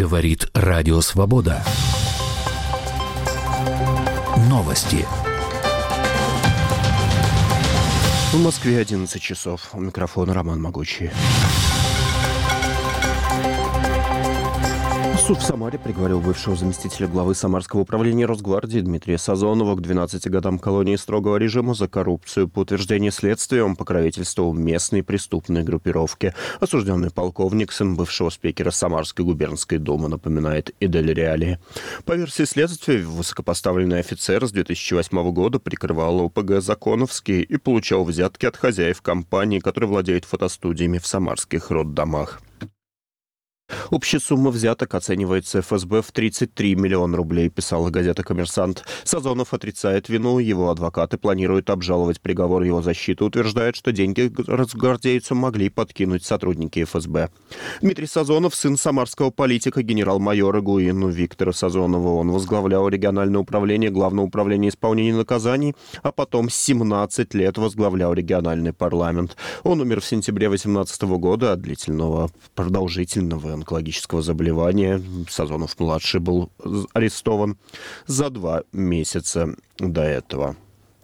Говорит Радио Свобода. Новости. В Москве 11 часов. У микрофона Роман Могучий. Суд в Самаре приговорил бывшего заместителя главы Самарского управления Росгвардии Дмитрия Сазонова к 12 годам колонии строгого режима за коррупцию. По утверждению следствия, он покровительствовал местной преступной группировке. Осужденный полковник, сын бывшего спикера Самарской губернской думы, напоминает Идель Реалии. По версии следствия, высокопоставленный офицер с 2008 года прикрывал ОПГ «Законовский» и получал взятки от хозяев компании, которая владеет фотостудиями в самарских роддомах. Общая сумма взяток оценивается ФСБ в 33 миллиона рублей, писала газета «Коммерсант». Сазонов отрицает вину, его адвокаты планируют обжаловать приговор. Его защита утверждает, что деньги росгвардейцу могли подкинуть сотрудники ФСБ. Дмитрий Сазонов – сын самарского политика генерал-майора ГУИН Виктора Сазонова. Он возглавлял региональное управление Главного управления исполнения наказаний, а потом 17 лет возглавлял региональный парламент. Он умер в сентябре 2018 года от длительного, продолжительного онкологического заболевания. Сазонов-младший был арестован за 2 месяца до этого.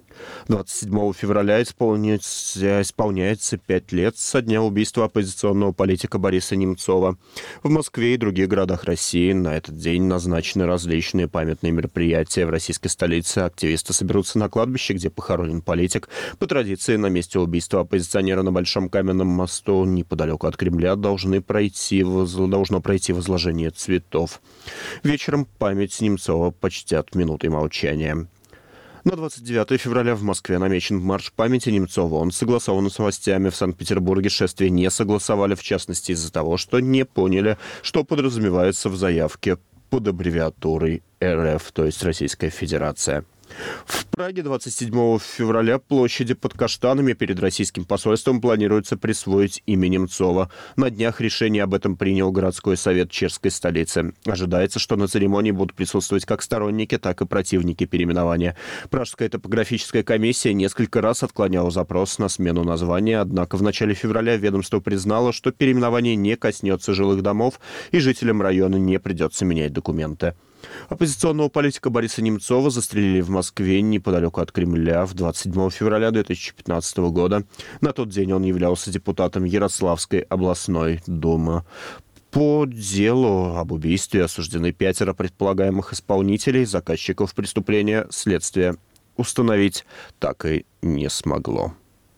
27 февраля исполняется 5 лет со дня убийства оппозиционного политика Бориса Немцова. В Москве и других городах России на этот день назначены различные памятные мероприятия. В российской столице активисты соберутся на кладбище, где похоронен политик. По традиции, на месте убийства оппозиционера на Большом каменном мосту неподалеку от Кремля должно пройти возложение цветов. Вечером память Немцова почтят минутой молчания. На 29 февраля в Москве намечен марш памяти Немцова. Он согласован с властями. В Санкт-Петербурге шествие не согласовали, в частности, из-за того, что не поняли, что подразумевается в заявке под аббревиатурой РФ, то есть Российская Федерация. В Праге 27 февраля площади под Каштанами перед российским посольством планируется присвоить имя Немцова. На днях решение об этом принял городской совет чешской столицы. Ожидается, что на церемонии будут присутствовать как сторонники, так и противники переименования. Пражская топографическая комиссия несколько раз отклоняла запрос на смену названия, однако в начале февраля ведомство признало, что переименование не коснется жилых домов и жителям района не придется менять документы. Оппозиционного политика Бориса Немцова застрелили в Москве неподалеку от Кремля 27 февраля 2015 года. На тот день он являлся депутатом Ярославской областной думы. По делу об убийстве осуждены 5 предполагаемых исполнителей. Заказчиков преступления следствие установить так и не смогло.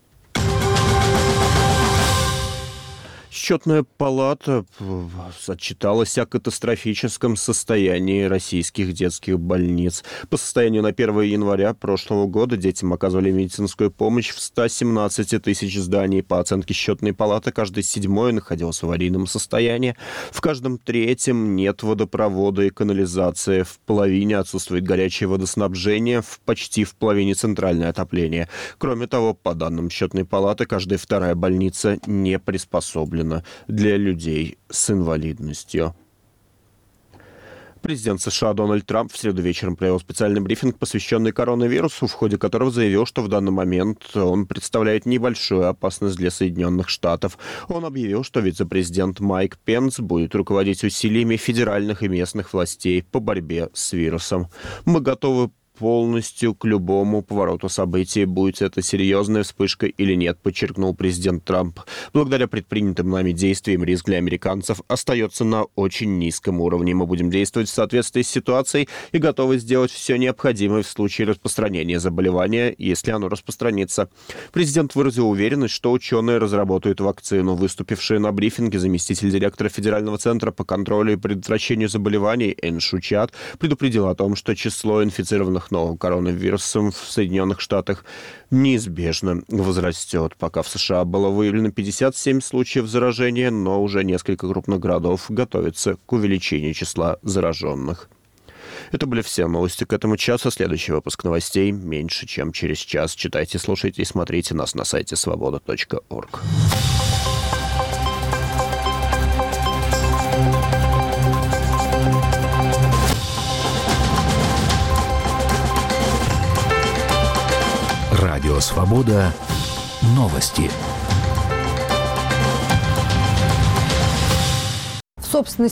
Счетная палата отчиталась о катастрофическом состоянии российских детских больниц. По состоянию на 1 января прошлого года детям оказывали медицинскую помощь в 117 тысяч зданий. По оценке счетной палаты, каждый 7-й находился в аварийном состоянии. В каждом 3-м нет водопровода и канализации. В половине отсутствует горячее водоснабжение, почти в половине центральное отопление. Кроме того, по данным счетной палаты, каждая 2-я больница не приспособлена для людей с инвалидностью. Президент США Дональд Трамп в среду вечером провел специальный брифинг, посвященный коронавирусу, в ходе которого заявил, что в данный момент он представляет небольшую опасность для Соединенных Штатов. Он объявил, что вице-президент Майк Пенс будет руководить усилиями федеральных и местных властей по борьбе с вирусом. «Мы готовы полностью к любому повороту событий, будь это серьезная вспышка или нет», подчеркнул президент Трамп. «Благодаря предпринятым нами действиям риск для американцев остается на очень низком уровне. Мы будем действовать в соответствии с ситуацией и готовы сделать все необходимое в случае распространения заболевания, если оно распространится». Президент выразил уверенность, что ученые разработают вакцину. Выступивший на брифинге заместитель директора Федерального центра по контролю и предотвращению заболеваний Энн Шучат предупредил о том, что число инфицированных новым коронавирусом в Соединенных Штатах неизбежно возрастет. Пока в США было выявлено 57 случаев заражения, но уже несколько крупных городов готовятся к увеличению числа зараженных. Это были все новости к этому часу. Следующий выпуск новостей меньше, чем через час. Читайте, слушайте и смотрите нас на сайте svoboda.org. Радио Свобода. Новости. В собственности